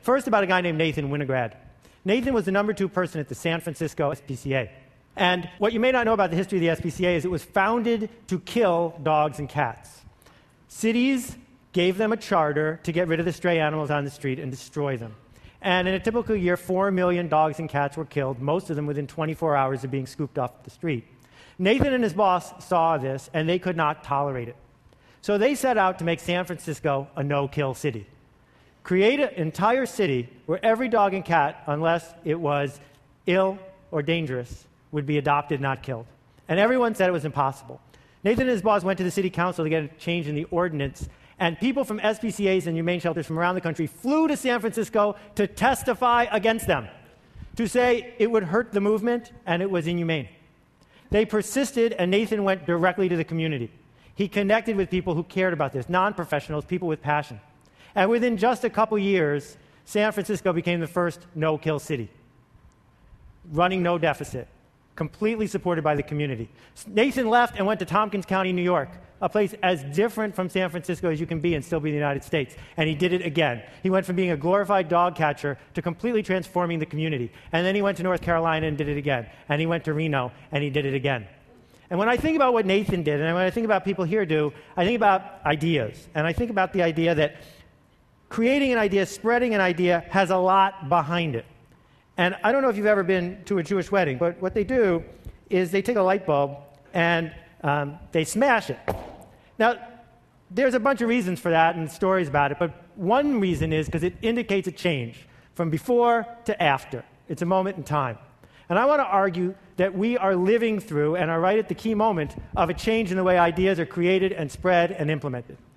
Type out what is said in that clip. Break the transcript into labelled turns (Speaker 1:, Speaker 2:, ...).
Speaker 1: First, about a guy named Nathan Winograd. Nathan was the number 2 person at the San Francisco SPCA. And what you may not know about the history of the SPCA is it was founded to kill dogs and cats. Cities gave them a charter to get rid of the stray animals on the street and destroy them. And in a typical year, 4 million dogs and cats were killed, most of them within 24 hours of being scooped off the street. Nathan and his boss saw this, and they could not tolerate it. So they set out to make San Francisco a no-kill city. Create an entire city where every dog and cat, unless it was ill or dangerous, would be adopted, not killed. And everyone said it was impossible. Nathan and his boss went to the city council to get a change in the ordinance, and people from SPCAs and humane shelters from around the country flew to San Francisco to testify against them, to say it would hurt the movement and it was inhumane. They persisted, and Nathan went directly to the community. He connected with people who cared about this, non-professionals, people with passion. And within just a couple years, San Francisco became the first no-kill city, running no deficit, completely supported by the community. Nathan left and went to Tompkins County, New York, a place as different from San Francisco as you can be and still be in the United States. And he did it again. He went from being a glorified dog catcher to completely transforming the community. And then he went to North Carolina and did it again. And he went to Reno and he did it again. And when I think about what Nathan did, and when I think about people here do, I think about ideas. And I think about the idea that creating an idea, spreading an idea, has a lot behind it. And I don't know if you've ever been to a Jewish wedding, but what they do is they take a light bulb and they smash it. Now, there's a bunch of reasons for that and stories about it, but one reason is because it indicates a change from before to after. It's a moment in time. And I want to argue that we are living through and are right at the key moment of a change in the way ideas are created and spread and implemented.